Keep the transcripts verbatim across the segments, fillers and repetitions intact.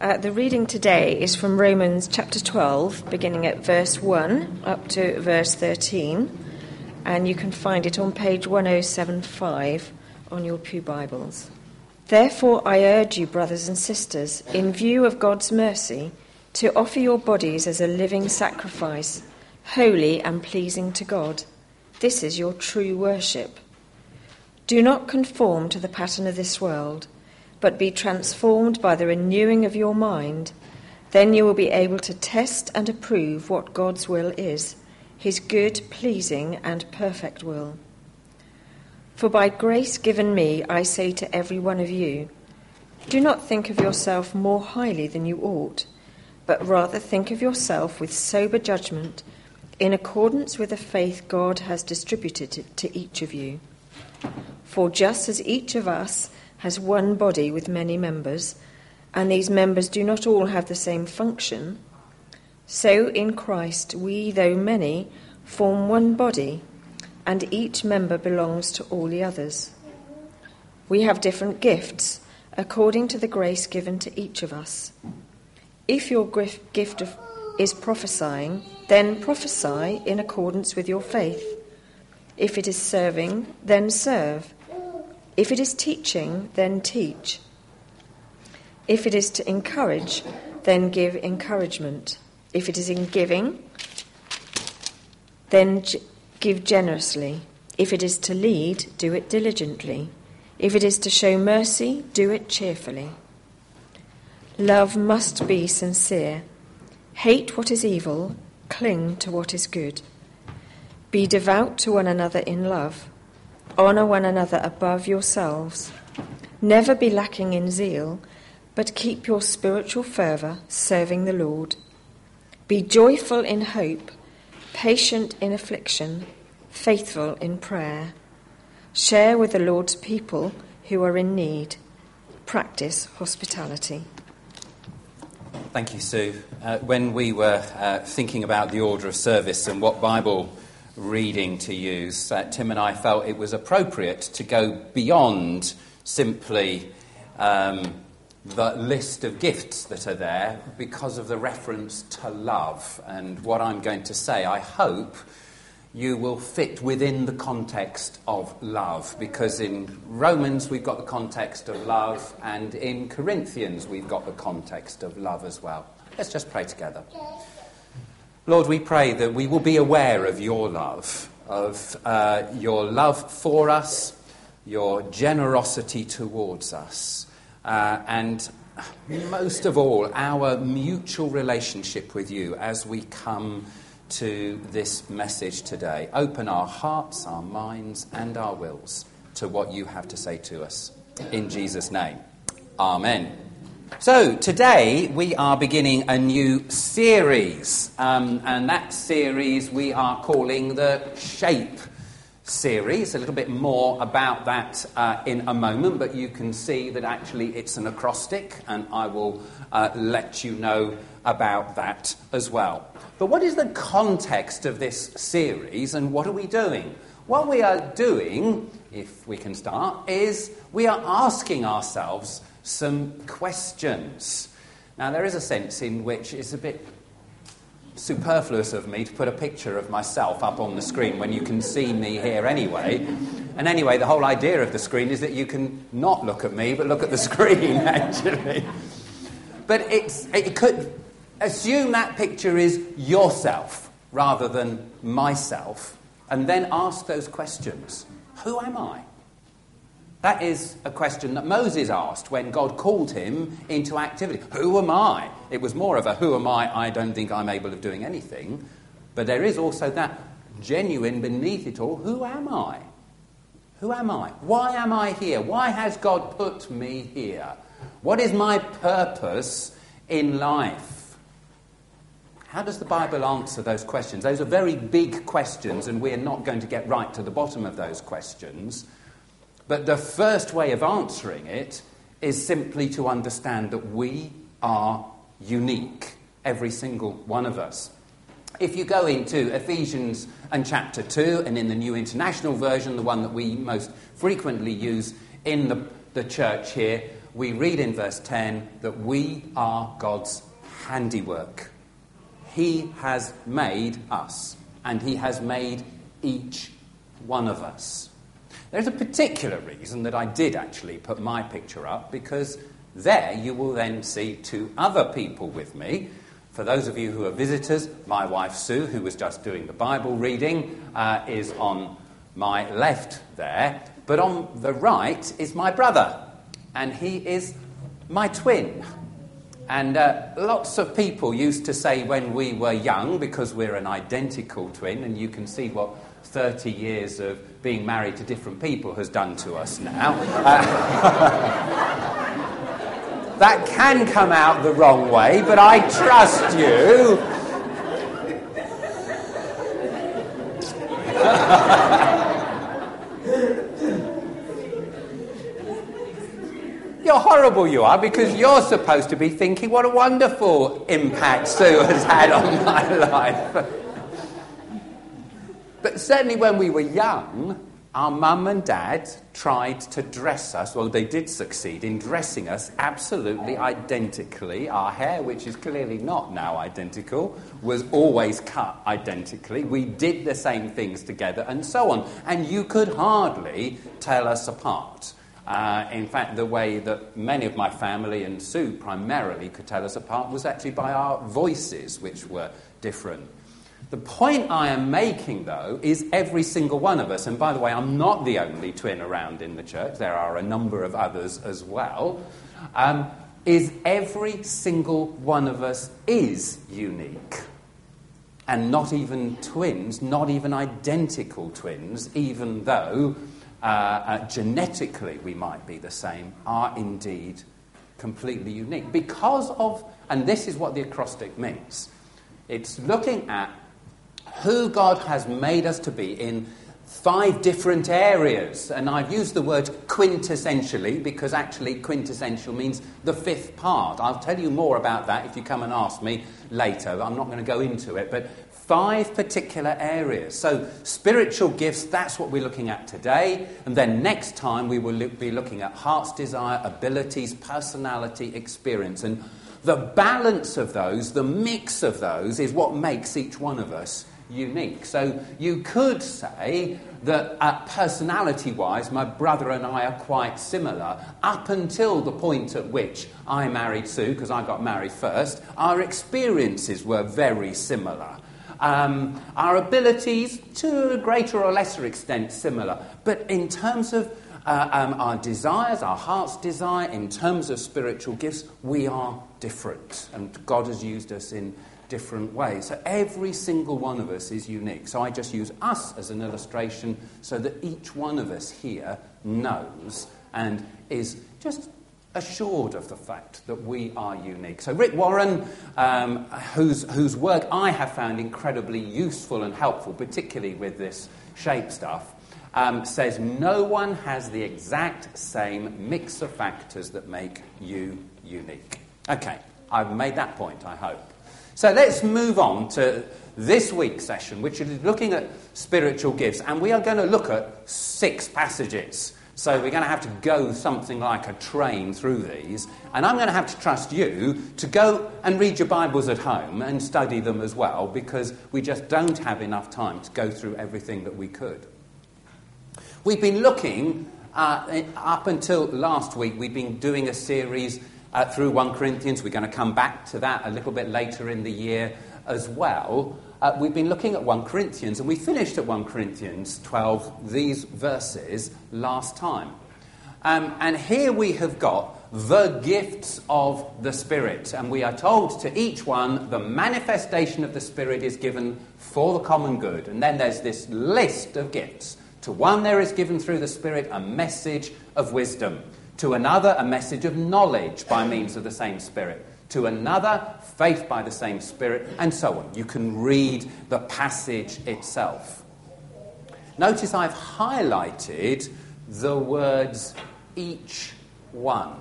Uh, the reading today is from Romans chapter twelve, beginning at verse one up to verse thirteen, and you can find it on page ten seventy-five on your pew Bibles. Therefore I urge you, brothers and sisters, in view of God's mercy, to offer your bodies as a living sacrifice, holy and pleasing to God. This is your true worship. Do not conform to the pattern of this world, but be transformed by the renewing of your mind. Then you will be able to test and approve what God's will is, his good, pleasing, and perfect will. For by grace given me, I say to every one of you, do not think of yourself more highly than you ought, but rather think of yourself with sober judgment, in accordance with the faith God has distributed to each of you. For just as each of us has one body with many members, and these members do not all have the same function, so in Christ we, though many, form one body, and each member belongs to all the others. We have different gifts, according to the grace given to each of us. If your gift of, is prophesying, then prophesy in accordance with your faith. If it is serving, then serve. If it is teaching, then teach. If it is to encourage, then give encouragement. If it is in giving, then g- give generously. If it is to lead, do it diligently. If it is to show mercy, do it cheerfully. Love must be sincere. Hate what is evil, cling to what is good. Be devout to one another in love. Honour one another above yourselves. Never be lacking in zeal, but keep your spiritual fervour serving the Lord. Be joyful in hope, patient in affliction, faithful in prayer. Share with the Lord's people who are in need. Practice hospitality. Thank you, Sue. Uh, when we were uh, thinking about the order of service and what Bible reading to use, uh, Tim and I felt it was appropriate to go beyond simply um, the list of gifts that are there because of the reference to love. And what I'm going to say, I hope you will fit within the context of love, because in Romans we've got the context of love, and in Corinthians we've got the context of love as well. Let's just pray together. Lord, we pray that we will be aware of your love, of uh, your love for us, your generosity towards us, uh, and most of all, our mutual relationship with you as we come to this message today. Open our hearts, our minds, and our wills to what you have to say to us. In Jesus' name, amen. So, today we are beginning a new series, um, and that series we are calling the Shape series. A little bit more about that uh, in a moment, but you can see that actually it's an acrostic, and I will uh, let you know about that as well. But what is the context of this series, and what are we doing? What we are doing, if we can start, is we are asking ourselves some questions. Now, there is a sense in which it's a bit superfluous of me to put a picture of myself up on the screen when you can see me here anyway. And anyway, the whole idea of the screen is that you can not look at me, but look at the screen, actually. But it's it could assume that picture is yourself rather than myself, and then ask those questions. Who am I? That is a question that Moses asked when God called him into activity. Who am I? It was more of a who am I, I don't think I'm able of doing anything. But there is also that genuine beneath it all, who am I? Who am I? Why am I here? Why has God put me here? What is my purpose in life? How does the Bible answer those questions? Those are very big questions, and we're not going to get right to the bottom of those questions. But the first way of answering it is simply to understand that we are unique, every single one of us. If you go into Ephesians and chapter two, and in the New International Version, the one that we most frequently use in the, the church here, we read in verse ten that we are God's handiwork. He has made us, and he has made each one of us. There's a particular reason that I did actually put my picture up, because there you will then see two other people with me. For those of you who are visitors, my wife Sue, who was just doing the Bible reading, uh, is on my left there. But on the right is my brother, and he is my twin. And uh, lots of people used to say when we were young, because we're an identical twin, and you can see what thirty years of being married to different people has done to us now. Uh, that can come out the wrong way, but I trust you. You're horrible, you are, because you're supposed to be thinking what a wonderful impact Sue has had on my life. But certainly when we were young, our mum and dad tried to dress us, well, they did succeed in dressing us absolutely identically. Our hair, which is clearly not now identical, was always cut identically. We did the same things together and so on. And you could hardly tell us apart. Uh, in fact, the way that many of my family and Sue primarily could tell us apart was actually by our voices, which were different. The point I am making, though, is every single one of us, and by the way, I'm not the only twin around in the church, there are a number of others as well, um, is every single one of us is unique. And not even twins, not even identical twins, even though uh, uh, genetically we might be the same, are indeed completely unique. Because of, and this is what the acrostic means, it's looking at who God has made us to be in five different areas. And I've used the word quintessentially because actually quintessential means the fifth part. I'll tell you more about that if you come and ask me later. I'm not going to go into it, but five particular areas. So spiritual gifts, that's what we're looking at today. And then next time we will look, be looking at heart's desire, abilities, personality, experience. And the balance of those, the mix of those, is what makes each one of us unique. So you could say that uh, personality-wise, my brother and I are quite similar up until the point at which I married Sue, because I got married first. Our experiences were very similar. Um, our abilities, to a greater or lesser extent, similar. But in terms of uh, um, our desires, our heart's desire, in terms of spiritual gifts, we are different. And God has used us in different ways. So every single one of us is unique. So I just use us as an illustration so that each one of us here knows and is just assured of the fact that we are unique. So Rick Warren, um, whose, whose work I have found incredibly useful and helpful, particularly with this shape stuff, um, says no one has the exact same mix of factors that make you unique. Okay, I've made that point, I hope. So let's move on to this week's session, which is looking at spiritual gifts. And we are going to look at six passages. So we're going to have to go something like a train through these. And I'm going to have to trust you to go and read your Bibles at home and study them as well, because we just don't have enough time to go through everything that we could. We've been looking, uh, up until last week, we've been doing a series Uh, through First Corinthians. We're going to come back to that a little bit later in the year as well. Uh, we've been looking at First Corinthians, and we finished at First Corinthians twelve, these verses, last time. Um, and here we have got the gifts of the Spirit. And we are told to each one, the manifestation of the Spirit is given for the common good. And then there's this list of gifts. To one there is given through the Spirit a message of wisdom. To another, a message of knowledge by means of the same Spirit. To another, faith by the same Spirit, and so on. You can read the passage itself. Notice I've highlighted the words each one.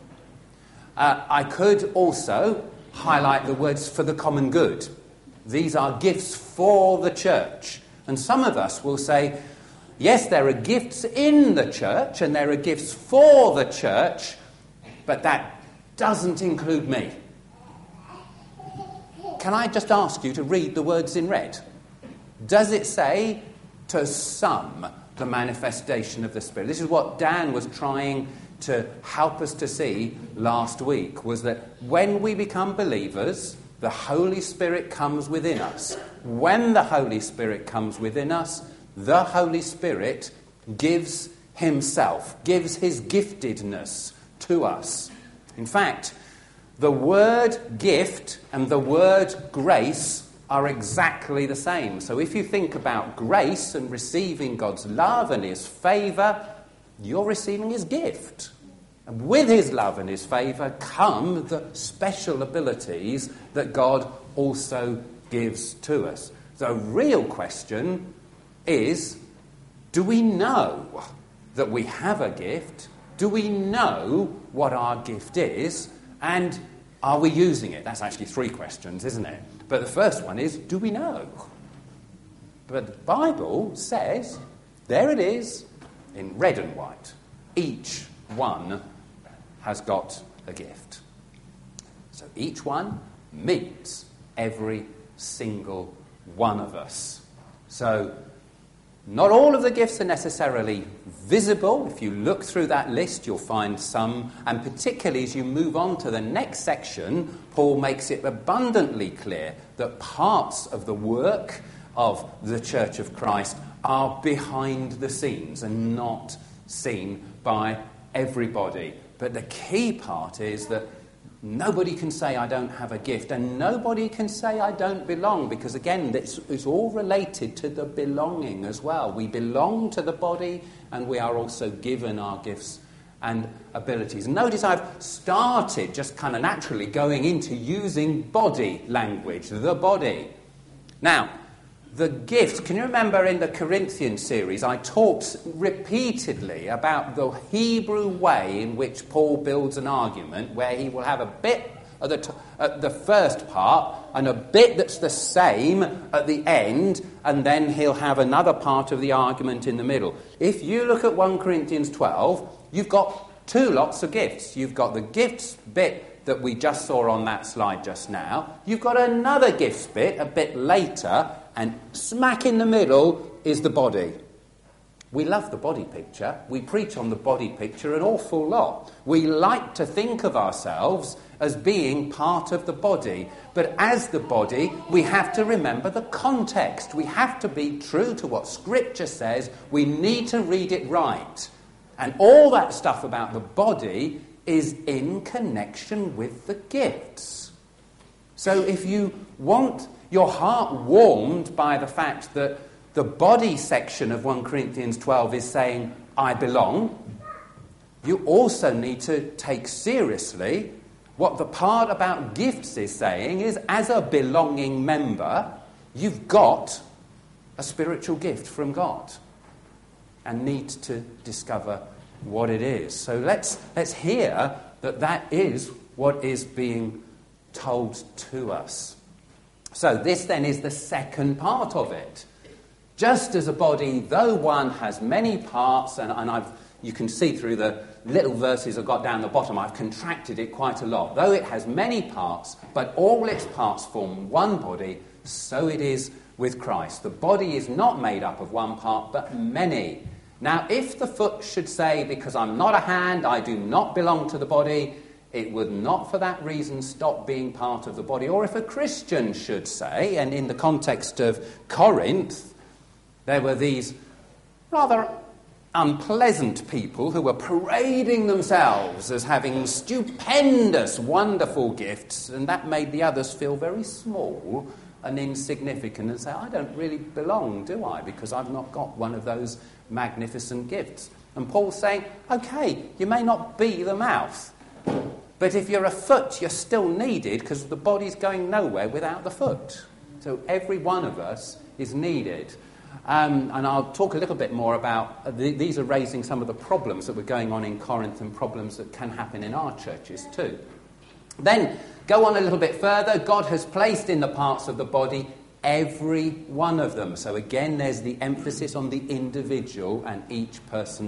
Uh, I could also highlight the words for the common good. These are gifts for the church. And some of us will say, yes, there are gifts in the church and there are gifts for the church, but that doesn't include me. Can I just ask you to read the words in red? Does it say, to some, the manifestation of the Spirit? This is what Dan was trying to help us to see last week, was that when we become believers, the Holy Spirit comes within us. When the Holy Spirit comes within us, the Holy Spirit gives himself, gives his giftedness to us. In fact, the word gift and the word grace are exactly the same. So if you think about grace and receiving God's love and his favour, you're receiving his gift. And with his love and his favour come the special abilities that God also gives to us. The real question is, do we know that we have a gift? Do we know what our gift is? And are we using it? That's actually three questions, isn't it? But the first one is, do we know? But the Bible says, there it is, in red and white. Each one has got a gift. So each one meets every single one of us. So not all of the gifts are necessarily visible. If you look through that list, you'll find some, and particularly as you move on to the next section, Paul makes it abundantly clear that parts of the work of the Church of Christ are behind the scenes and not seen by everybody. But the key part is that nobody can say I don't have a gift, and nobody can say I don't belong, because again, it's, it's all related to the belonging as well. We belong to the body, and we are also given our gifts and abilities. Notice I've started just kind of naturally going into using body language, the body. Now, the gifts, can you remember in the Corinthian series, I talked repeatedly about the Hebrew way in which Paul builds an argument, where he will have a bit at the, t- at the first part and a bit that's the same at the end, and then he'll have another part of the argument in the middle. If you look at First Corinthians twelve, you've got two lots of gifts. You've got the gifts bit that we just saw on that slide just now. You've got another gifts bit a bit later, and smack in the middle is the body. We love the body picture. We preach on the body picture an awful lot. We like to think of ourselves as being part of the body. But as the body, we have to remember the context. We have to be true to what Scripture says. We need to read it right. And all that stuff about the body is in connection with the gifts. So if you want your heart warmed by the fact that the body section of First Corinthians twelve is saying, I belong, you also need to take seriously what the part about gifts is saying is, as a belonging member, you've got a spiritual gift from God and need to discover what it is. So let's, let's hear that that is what is being told to us. So this then is the second part of it. Just as a body, though one has many parts, and, and I've, you can see through the little verses I've got down the bottom, I've contracted it quite a lot. Though it has many parts, but all its parts form one body, so it is with Christ. The body is not made up of one part, but many. Now, if the foot should say, because I'm not a hand, I do not belong to the body, it would not for that reason stop being part of the body. Or if a Christian should say, and in the context of Corinth, there were these rather unpleasant people who were parading themselves as having stupendous, wonderful gifts, and that made the others feel very small and insignificant and say, I don't really belong, do I? Because I've not got one of those magnificent gifts. And Paul's saying, okay, you may not be the mouth, but if you're a foot, you're still needed because the body's going nowhere without the foot. So every one of us is needed. Um, and I'll talk a little bit more about, uh, th- these are raising some of the problems that were going on in Corinth and problems that can happen in our churches too. Then, go on a little bit further. God has placed in the parts of the body every one of them. So again, there's the emphasis on the individual, and each person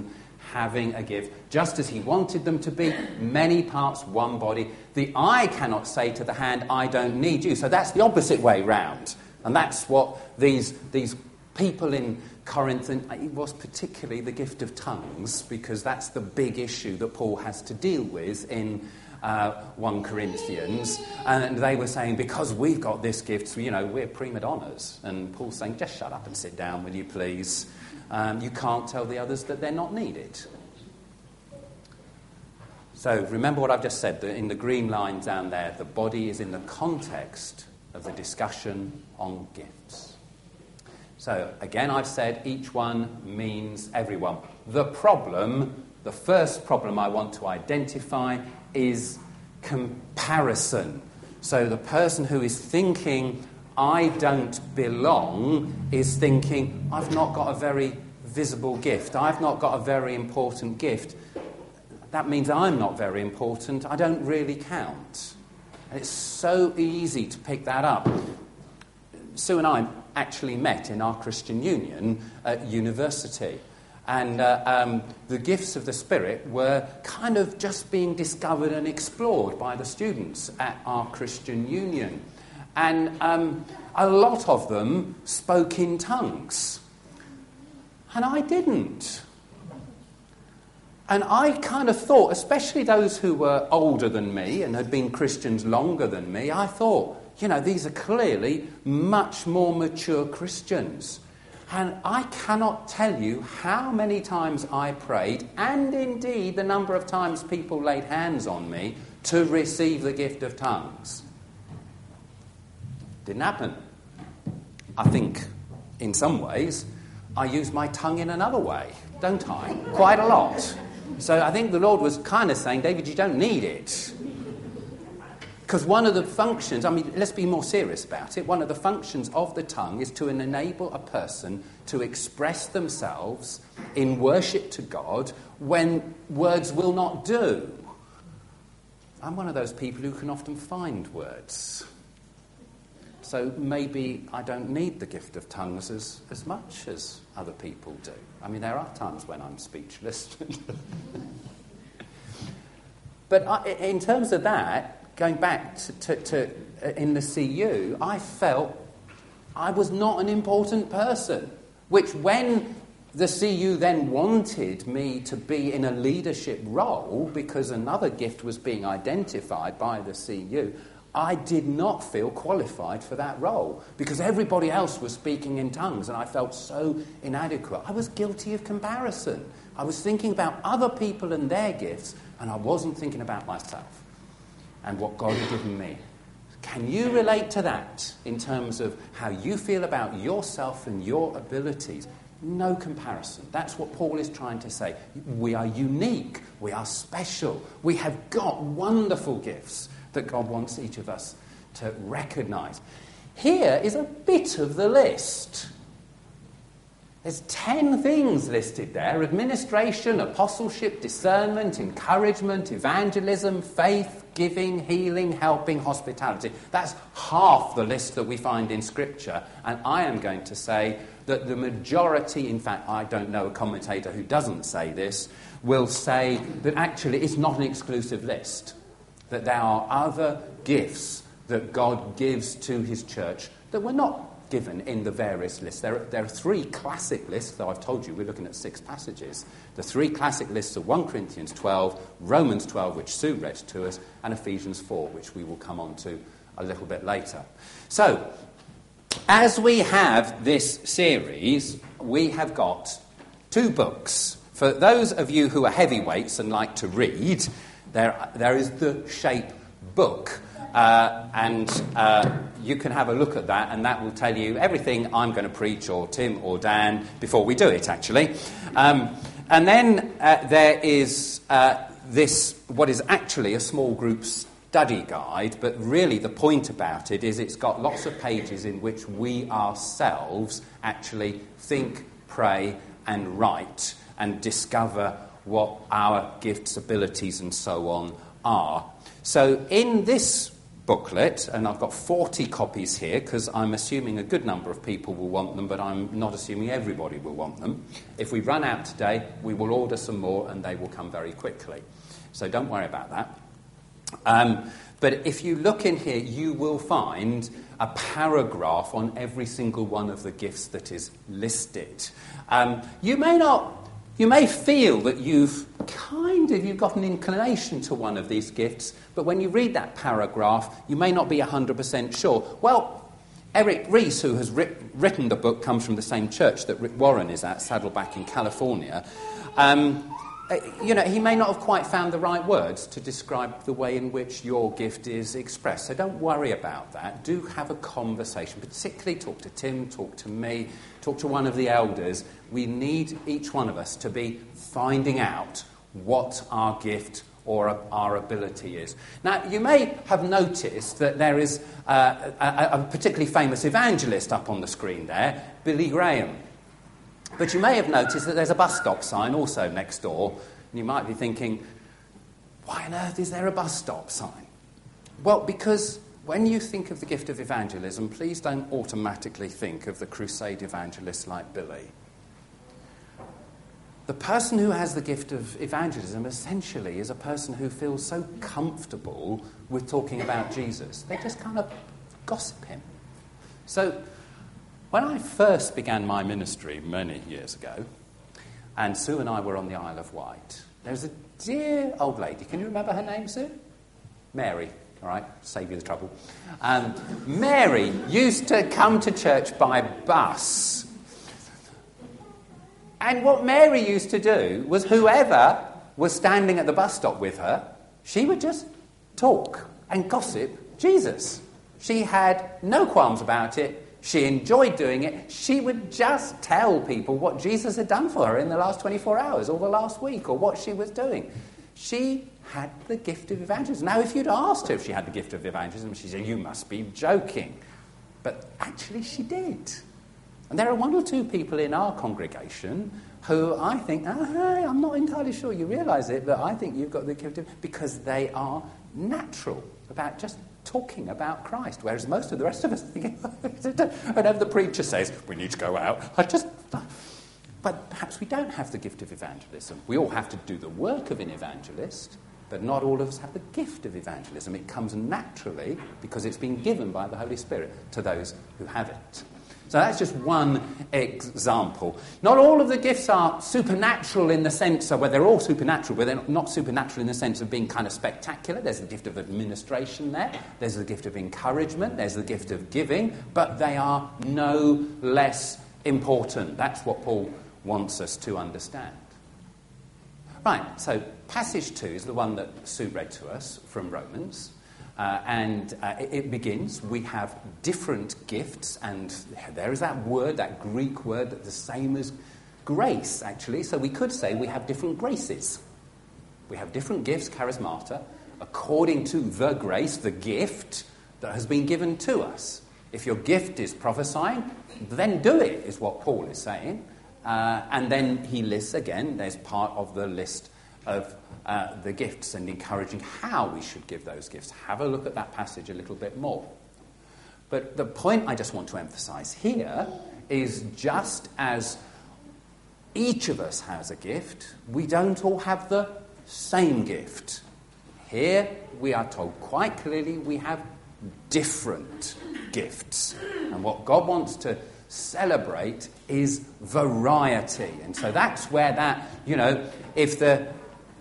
having a gift, just as he wanted them to be, many parts, one body. The eye cannot say to the hand, I don't need you. So that's the opposite way round. And that's what these, these people in Corinth, and it was particularly the gift of tongues, because that's the big issue that Paul has to deal with in uh, First Corinthians. And they were saying, because we've got this gift, you know, we're prima donnas. And Paul's saying, just shut up and sit down, will you please? Um, you can't tell the others that they're not needed. So remember what I've just said, that in the green line down there, the body is in the context of the discussion on gifts. So again, I've said each one means everyone. The problem, the first problem I want to identify is comparison. So the person who is thinking, I don't belong, is thinking, I've not got a very visible gift. I've not got a very important gift. That means I'm not very important. I don't really count. And it's so easy to pick that up. Sue and I actually met in our Christian Union at university. And uh, um, the gifts of the Spirit were kind of just being discovered and explored by the students at our Christian Union. And um, a lot of them spoke in tongues. And I didn't. And I kind of thought, especially those who were older than me and had been Christians longer than me, I thought, you know, these are clearly much more mature Christians. And I cannot tell you how many times I prayed, and indeed the number of times people laid hands on me to receive the gift of tongues. Didn't happen. I think, in some ways, I use my tongue in another way, don't I? Quite a lot. So I think the Lord was kind of saying, David, you don't need it. Because one of the functions, I mean, let's be more serious about it, one of the functions of the tongue is to enable a person to express themselves in worship to God when words will not do. I'm one of those people who can often find words. So maybe I don't need the gift of tongues as, as much as other people do. I mean, there are times when I'm speechless. But I, in terms of that, going back to, to, to uh, in the C U, I felt I was not an important person, which when the C U then wanted me to be in a leadership role because another gift was being identified by the C U, I did not feel qualified for that role because everybody else was speaking in tongues and I felt so inadequate. I was guilty of comparison. I was thinking about other people and their gifts and I wasn't thinking about myself and what God had given me. Can you relate to that in terms of how you feel about yourself and your abilities? No comparison. That's what Paul is trying to say. We are unique. We are special. We have got wonderful gifts that God wants each of us to recognise. Here is a bit of the list. There's ten things listed there: administration, apostleship, discernment, encouragement, evangelism, faith, giving, healing, helping, hospitality. That's half the list that we find in Scripture. And I am going to say that the majority, in fact, I don't know a commentator who doesn't say this, will say that actually it's not an exclusive list. That there are other gifts that God gives to his church that were not given in the various lists. There are, there are three classic lists, though I've told you we're looking at six passages. The three classic lists are First Corinthians twelve, Romans twelve, which Sue read to us, and Ephesians four, which we will come on to a little bit later. So, as we have this series, we have got two books. For those of you who are heavyweights and like to read, There, there is the Shape book, uh, and uh, you can have a look at that, and that will tell you everything I'm going to preach, or Tim or Dan, before we do it, actually. Um, and then uh, there is uh, this, what is actually a small group study guide, but really the point about it is it's got lots of pages in which we ourselves actually think, pray, and write, and discover what our gifts, abilities, and so on are. So in this booklet, and I've got forty copies here because I'm assuming a good number of people will want them, but I'm not assuming everybody will want them. If we run out today, we will order some more and they will come very quickly. So don't worry about that. Um, but if you look in here, you will find a paragraph on every single one of the gifts that is listed. Um, you may not, you may feel that you've kind of, you've got an inclination to one of these gifts, but when you read that paragraph, you may not be one hundred percent sure. Well, Eric Rees, who has writ- written the book, comes from the same church that Rick Warren is at, Saddleback in California. Um, you know, he may not have quite found the right words to describe the way in which your gift is expressed. So don't worry about that. Do have a conversation, particularly talk to Tim, talk to me, talk to one of the elders. We need each one of us to be finding out what our gift or our ability is. Now, you may have noticed that there is uh, a, a particularly famous evangelist up on the screen there, Billy Graham. But you may have noticed that there's a bus stop sign also next door, and you might be thinking, why on earth is there a bus stop sign? Well, because when you think of the gift of evangelism, please don't automatically think of the crusade evangelists like Billy. The person who has the gift of evangelism essentially is a person who feels so comfortable with talking about Jesus. They just kind of gossip him. So when I first began my ministry many years ago, and Sue and I were on the Isle of Wight, there was a dear old lady. Can you remember her name, Sue? Mary. All right, save you the trouble. Um, Mary used to come to church by bus. And what Mary used to do was whoever was standing at the bus stop with her, she would just talk and gossip Jesus. She had no qualms about it. She enjoyed doing it. She would just tell people what Jesus had done for her in the last twenty-four hours or the last week or what she was doing. She had the gift of evangelism. Now, if you'd asked her if she had the gift of evangelism, she'd say, you must be joking. But actually she did. And there are one or two people in our congregation who I think, oh, hey, I'm not entirely sure you realise it, but I think you've got the gift of... because they are natural about just talking about Christ, whereas most of the rest of us think, whenever the preacher says, we need to go out, I just... But perhaps we don't have the gift of evangelism. We all have to do the work of an evangelist, but not all of us have the gift of evangelism. It comes naturally because it's been given by the Holy Spirit to those who have it. So that's just one example. Not all of the gifts are supernatural in the sense of, well, they're all supernatural, but they're not supernatural in the sense of being kind of spectacular. There's the gift of administration there. There's the gift of encouragement. There's the gift of giving. But they are no less important. That's what Paul wants us to understand. Right, so passage two is the one that Sue read to us from Romans. Uh, and uh, it, it begins, we have different gifts, and there is that word, that Greek word, that's the same as grace, actually. So we could say we have different graces. We have different gifts, charismata, according to the grace, the gift that has been given to us. If your gift is prophesying, then do it, is what Paul is saying. Uh, and then he lists again, there's part of the list of uh, the gifts and encouraging how we should give those gifts. Have a look at that passage a little bit more. But the point I just want to emphasize here is just as each of us has a gift, we don't all have the same gift. Here we are told quite clearly we have different gifts. And what God wants to celebrate is variety. And so that's where that, you know, if the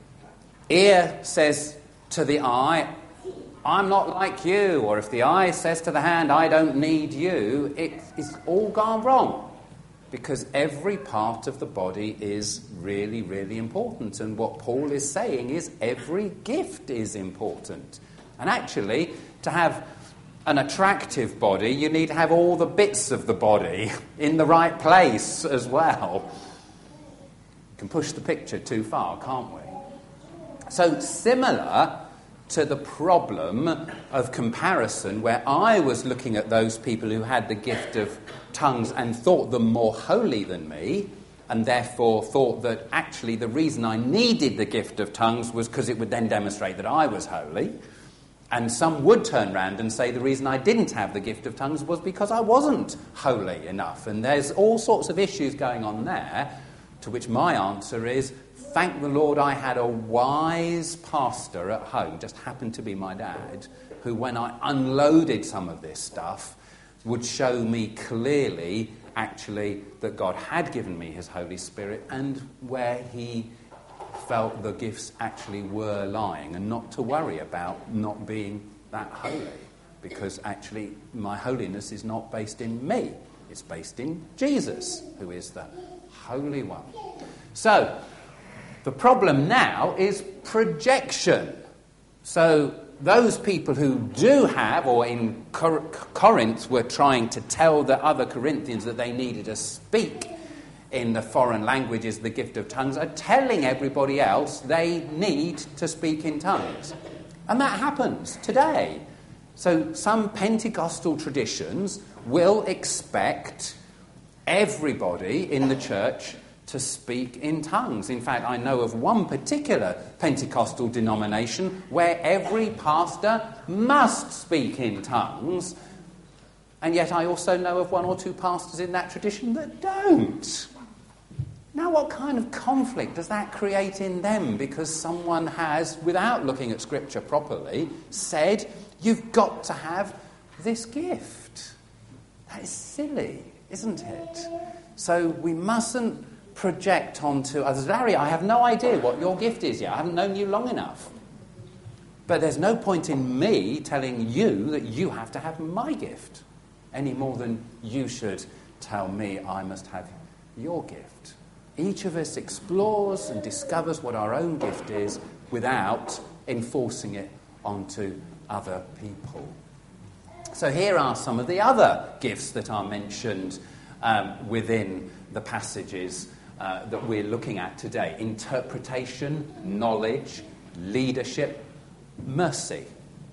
ear says to the eye, I'm not like you, or if the eye says to the hand, I don't need you, it, it's all gone wrong. Because every part of the body is really, really important. And what Paul is saying is every gift is important. And actually, to have an attractive body, you need to have all the bits of the body in the right place as well. We can push the picture too far, can't we? So similar to the problem of comparison, where I was looking at those people who had the gift of tongues and thought them more holy than me, and therefore thought that actually the reason I needed the gift of tongues was because it would then demonstrate that I was holy. And some would turn round and say the reason I didn't have the gift of tongues was because I wasn't holy enough. And there's all sorts of issues going on there, to which my answer is, thank the Lord I had a wise pastor at home, just happened to be my dad, who when I unloaded some of this stuff would show me clearly actually that God had given me his Holy Spirit and where he felt the gifts actually were lying, and not to worry about not being that holy, because actually my holiness is not based in me, it's based in Jesus, who is the Holy One. So the problem now is projection. So those people who do have, or in Cor- Corinth were trying to tell the other Corinthians that they needed to speak in the foreign languages, the gift of tongues, are telling everybody else they need to speak in tongues. And that happens today. So some Pentecostal traditions will expect everybody in the church to speak in tongues. In fact, I know of one particular Pentecostal denomination where every pastor must speak in tongues, and yet I also know of one or two pastors in that tradition that don't. Now, what kind of conflict does that create in them? Because someone has, without looking at Scripture properly, said, you've got to have this gift. That is silly, isn't it? So we mustn't project onto others. Larry, I have no idea what your gift is yet. I haven't known you long enough. But there's no point in me telling you that you have to have my gift, any more than you should tell me I must have your gift. Each of us explores and discovers what our own gift is without enforcing it onto other people. So here are some of the other gifts that are mentioned um, within the passages uh, that we're looking at today. Interpretation, knowledge, leadership, mercy.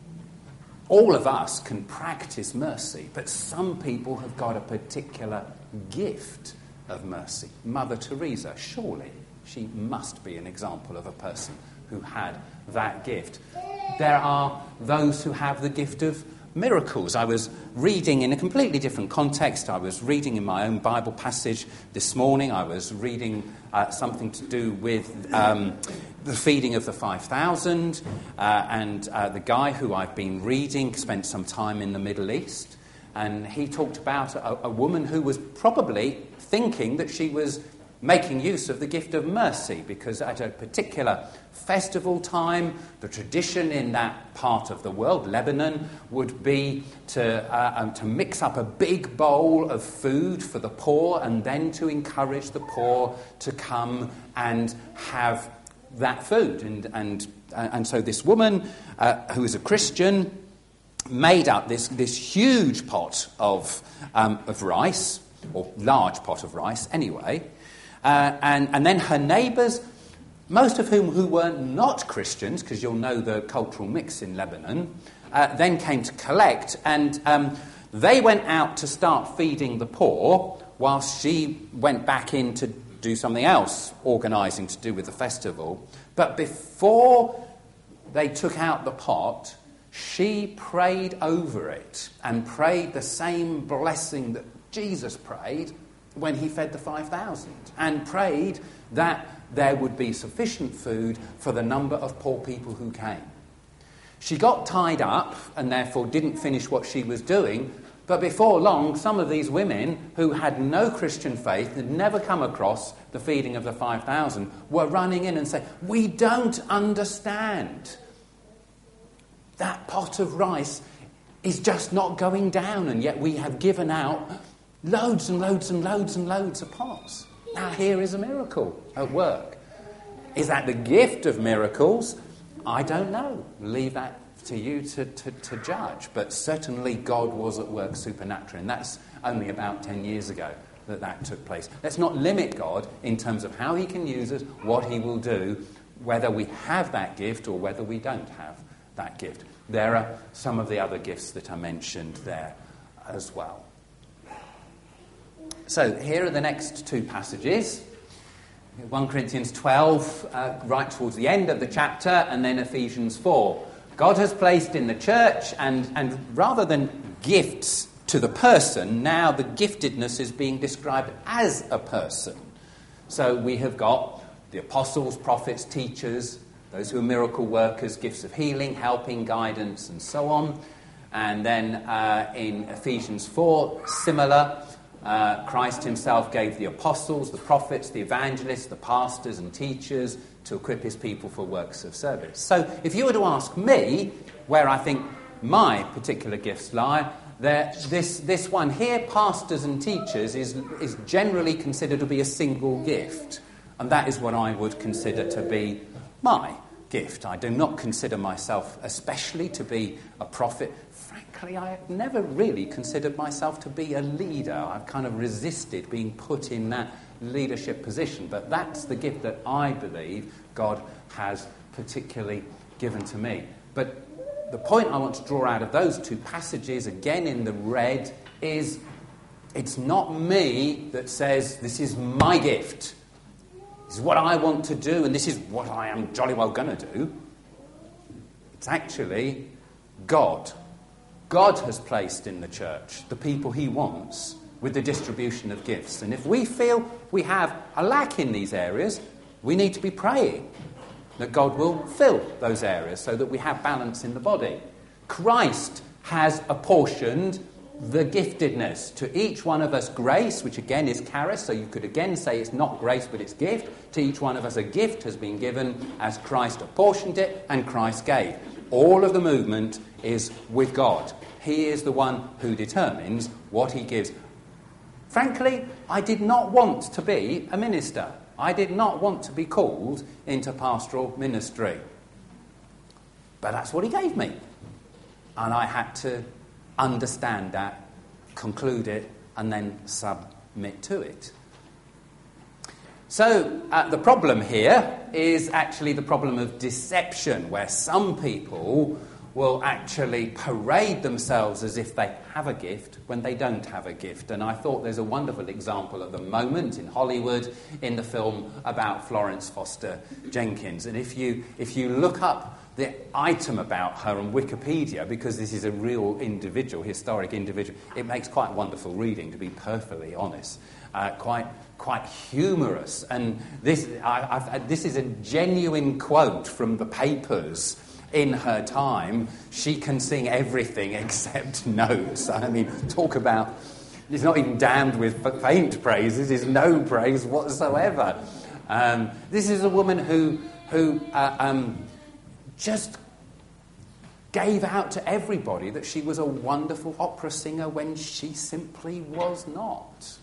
All of us can practice mercy, but some people have got a particular gift of mercy. Mother Teresa, surely she must be an example of a person who had that gift. There are those who have the gift of miracles. I was reading in a completely different context. I was reading in my own Bible passage this morning. I was reading uh, something to do with um, the feeding of the five thousand, uh, and uh, the guy who I've been reading spent some time in the Middle East, and he talked about a, a woman who was probably thinking that she was making use of the gift of mercy, because at a particular festival time, the tradition in that part of the world, Lebanon, would be to, uh, um, to mix up a big bowl of food for the poor and then to encourage the poor to come and have that food. And, and, and so this woman, uh, who is a Christian, made up this, this huge pot of, um, of rice, or large pot of rice anyway, uh, and, and then her neighbours, most of whom who were not Christians, because you'll know the cultural mix in Lebanon, uh, then came to collect, and um, they went out to start feeding the poor, whilst she went back in to do something else, organising to do with the festival. But before they took out the pot, she prayed over it, and prayed the same blessing that Jesus prayed when he fed the five thousand, and prayed that there would be sufficient food for the number of poor people who came. She got tied up and therefore didn't finish what she was doing, but before long, some of these women who had no Christian faith, had never come across the feeding of the five thousand, were running in and saying, "We don't understand. That pot of rice is just not going down, and yet we have given out loads and loads and loads and loads of pots. Now here is a miracle at work." Is that the gift of miracles? I don't know. Leave that to you to, to, to judge. But certainly God was at work supernaturally, and that's only about ten years ago that that took place. Let's not limit God in terms of how he can use us, what he will do, whether we have that gift or whether we don't have that gift. There are some of the other gifts that are mentioned there as well. So here are the next two passages. First Corinthians twelve, uh, right towards the end of the chapter, and then Ephesians four, God has placed in the church, and, and rather than gifts to the person, now the giftedness is being described as a person. So we have got the apostles, prophets, teachers, those who are miracle workers, gifts of healing, helping, guidance, and so on. And then uh, in Ephesians four, similar, uh, Christ himself gave the apostles, the prophets, the evangelists, the pastors and teachers to equip his people for works of service. So if you were to ask me where I think my particular gifts lie, there, this, this one here, pastors and teachers, is, is generally considered to be a single gift. And that is what I would consider to be my gift. I do not consider myself especially to be a prophet. Frankly, I have never really considered myself to be a leader. I've kind of resisted being put in that leadership position. But that's the gift that I believe God has particularly given to me. But the point I want to draw out of those two passages, again in the red, is it's not me that says this is my gift. This is what I want to do, and this is what I am jolly well going to do. It's actually God. God has placed in the church the people he wants with the distribution of gifts. And if we feel we have a lack in these areas, we need to be praying that God will fill those areas so that we have balance in the body. Christ has apportioned the giftedness. To each one of us grace, which again is charis, so you could again say it's not grace but it's gift. To each one of us a gift has been given as Christ apportioned it and Christ gave. All of the movement is with God. He is the one who determines what he gives. Frankly, I did not want to be a minister. I did not want to be called into pastoral ministry. But that's what he gave me. And I had to understand that, conclude it, and then submit to it. So uh, the problem here is actually the problem of deception, where some people will actually parade themselves as if they have a gift when they don't have a gift. And I thought there's a wonderful example at the moment in Hollywood in the film about Florence Foster Jenkins. And if you if you look up the item about her on Wikipedia, because this is a real individual, historic individual, it makes quite wonderful reading, to be perfectly honest. Uh, quite quite humorous. And this I, I've, this is a genuine quote from the papers. In her time, she can sing everything except notes. I mean, talk about... It's not even damned with faint praise. This is no praise whatsoever. Um, this is a woman who, who uh, um, just gave out to everybody that she was a wonderful opera singer when she simply was not.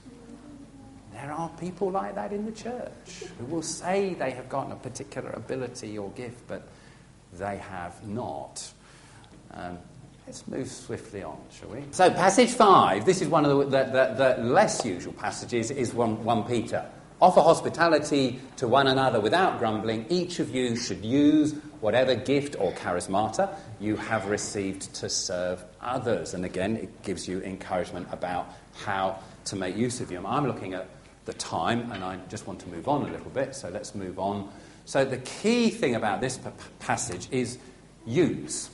There are people like that in the church who will say they have got a particular ability or gift, but they have not. Um, let's move swiftly on, shall we? So, passage five, this is one of the, the, the, the less usual passages, is one, First Peter. Offer hospitality to one another without grumbling. Each of you should use whatever gift or charismata you have received to serve others. And again, it gives you encouragement about how to make use of them. I'm looking at the time, and I just want to move on a little bit, so let's move on. So the key thing about this p- passage is use.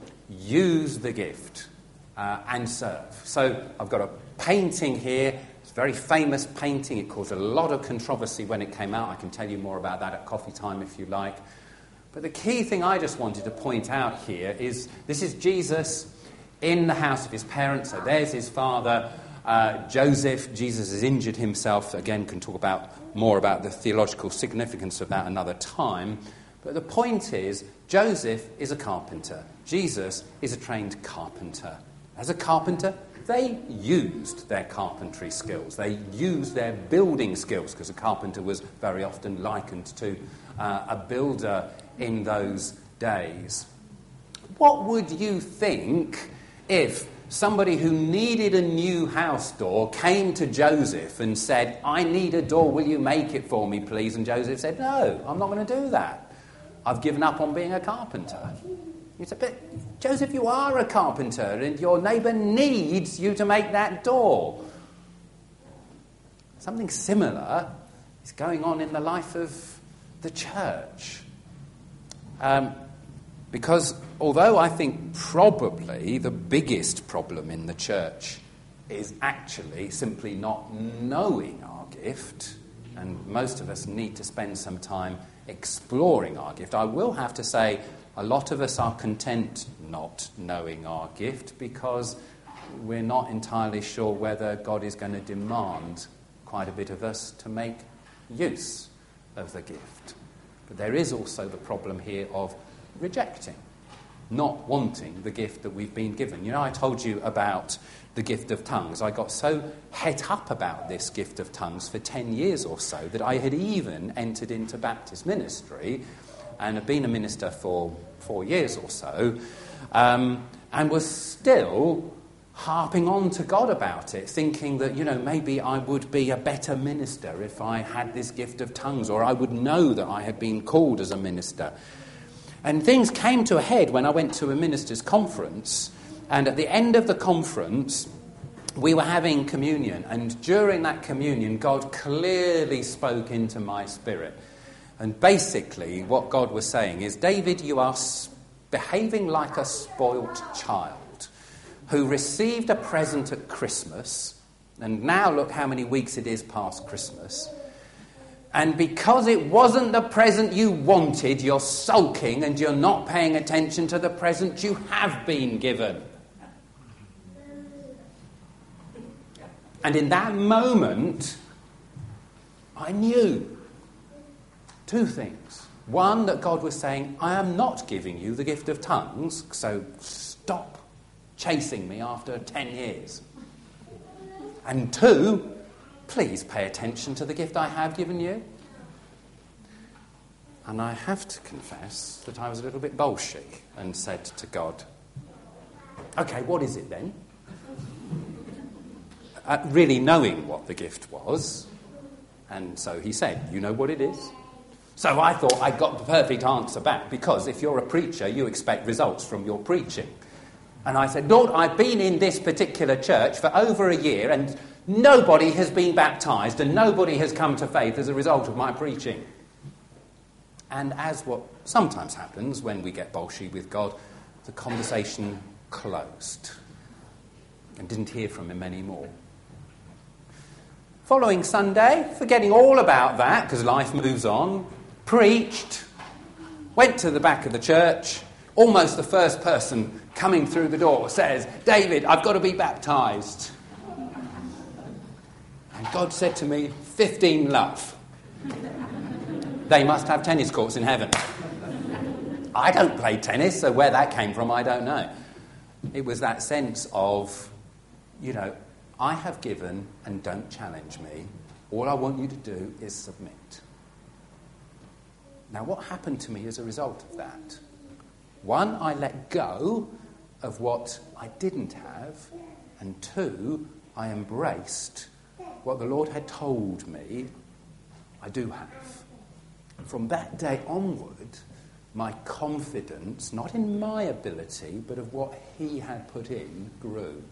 Use the gift uh, and serve. So I've got a painting here. It's a very famous painting. It caused a lot of controversy when it came out. I can tell you more about that at coffee time if you like. But the key thing I just wanted to point out here is this is Jesus in the house of his parents. So there's his father, uh, Joseph. Jesus has injured himself. Again, can talk about more about the theological significance of that another time. But the point is, Joseph is a carpenter. Jesus is a trained carpenter. As a carpenter, they used their carpentry skills. They used their building skills, because a carpenter was very often likened to uh, a builder in those days. What would you think if somebody who needed a new house door came to Joseph and said, I need a door, will you make it for me, please? And Joseph said, no, I'm not going to do that. I've given up on being a carpenter. You said, but Joseph, you are a carpenter and your neighbour needs you to make that door. Something similar is going on in the life of the church. Um, because although I think probably the biggest problem in the church is actually simply not knowing our gift, and most of us need to spend some time exploring our gift, I will have to say a lot of us are content not knowing our gift because we're not entirely sure whether God is going to demand quite a bit of us to make use of the gift. But there is also the problem here of rejecting, not wanting the gift that we've been given. You know, I told you about the gift of tongues. I got so het up about this gift of tongues for ten years or so that I had even entered into Baptist ministry and have been a minister for four years or so, um, and was still harping on to God about it, thinking that, you know, maybe I would be a better minister if I had this gift of tongues, or I would know that I had been called as a minister. And things came to a head when I went to a ministers' conference, and at the end of the conference, we were having communion, and during that communion, God clearly spoke into my spirit. And basically, what God was saying is, David, you are behaving like a spoilt child who received a present at Christmas, and now look how many weeks it is past Christmas, and because it wasn't the present you wanted, you're sulking and you're not paying attention to the present you have been given. And in that moment, I knew two things. One, that God was saying, I am not giving you the gift of tongues, so stop chasing me after ten years. And two, please pay attention to the gift I have given you. And I have to confess that I was a little bit bolshevik and said to God, okay, what is it then? Uh, really knowing what the gift was. And so he said, you know what it is? So I thought I got the perfect answer back, because if you're a preacher, you expect results from your preaching. And I said, Lord, I've been in this particular church for over a year and nobody has been baptised and nobody has come to faith as a result of my preaching. And as what sometimes happens when we get bolshy with God, the conversation closed and didn't hear from him anymore. Following Sunday, forgetting all about that because life moves on, preached, went to the back of the church. Almost the first person coming through the door says, David, I've got to be baptised. And God said to me, fifteen love. They must have tennis courts in heaven. I don't play tennis, so where that came from, I don't know. It was that sense of, you know, I have given and don't challenge me. All I want you to do is submit. Now, what happened to me as a result of that? One, I let go of what I didn't have. And two, I embraced what the Lord had told me I do have. And from that day onward, my confidence, not in my ability, but of what he had put in, grew.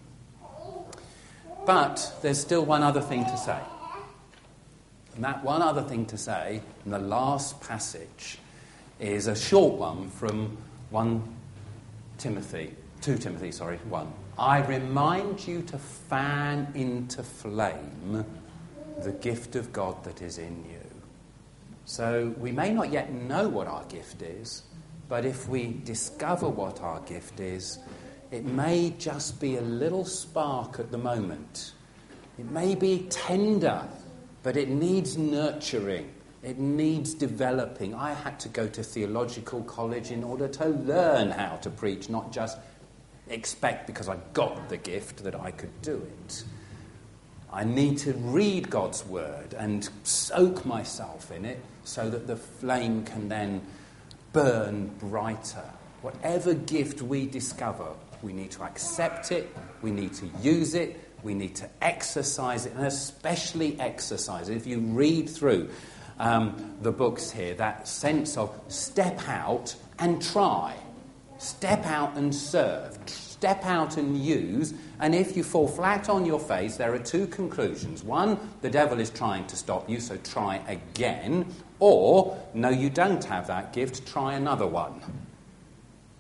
But there's still one other thing to say. And that one other thing to say in the last passage is a short one from First Timothy, Second Timothy, sorry, one. I remind you to fan into flame the gift of God that is in you. So we may not yet know what our gift is, but if we discover what our gift is, it may just be a little spark at the moment. It may be tender, but it needs nurturing. It needs developing. I had to go to theological college in order to learn how to preach, not just expect because I got the gift that I could do it. I need to read God's word and soak myself in it so that the flame can then burn brighter. Whatever gift we discover, we need to accept it, we need to use it, we need to exercise it, and especially exercise it. If you read through um, the books here, that sense of step out and try, step out and serve, step out and use, and if you fall flat on your face, there are two conclusions. One, the devil is trying to stop you, so try again, or, no, you don't have that gift, try another one.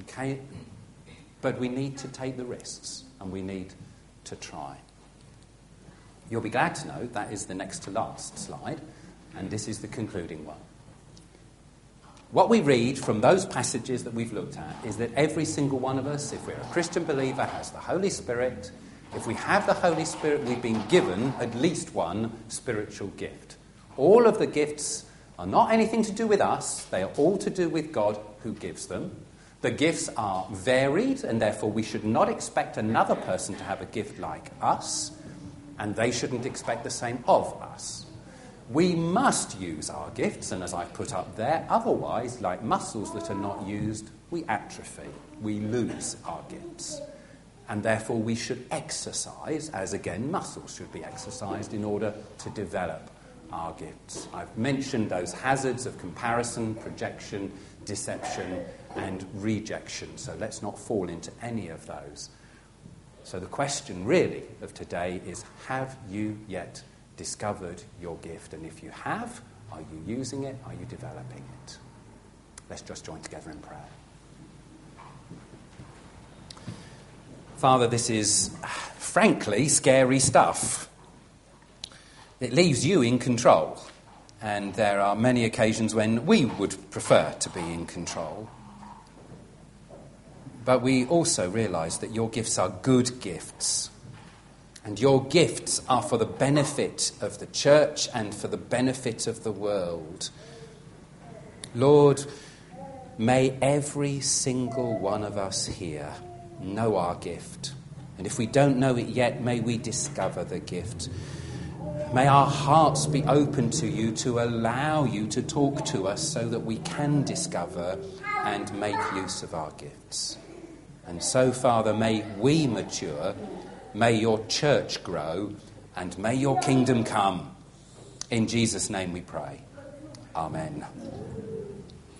Okay? But we need to take the risks, and we need to try. You'll be glad to know that is the next to last slide, and this is the concluding one. What we read from those passages that we've looked at is that every single one of us, if we're a Christian believer, has the Holy Spirit. If we have the Holy Spirit, we've been given at least one spiritual gift. All of the gifts are not anything to do with us. They are all to do with God who gives them. The gifts are varied, and therefore we should not expect another person to have a gift like us, and they shouldn't expect the same of us. We must use our gifts, and as I've put up there, otherwise, like muscles that are not used, we atrophy, we lose our gifts. And therefore we should exercise, as again muscles should be exercised, in order to develop our gifts. I've mentioned those hazards of comparison, projection, deception, and rejection, so let's not fall into any of those. So the question really of today is, have you yet discovered your gift? And if you have, are you using it? Are you developing it? Let's just join together in prayer. Father, this is, frankly, scary stuff. It leaves you in control, and there are many occasions when we would prefer to be in control. But we also realise that your gifts are good gifts, and your gifts are for the benefit of the church and for the benefit of the world. Lord, may every single one of us here know our gift. And if we don't know it yet, may we discover the gift. May our hearts be open to you to allow you to talk to us so that we can discover and make use of our gifts. And so, Father, may we mature, may your church grow, and may your kingdom come. In Jesus' name we pray. Amen.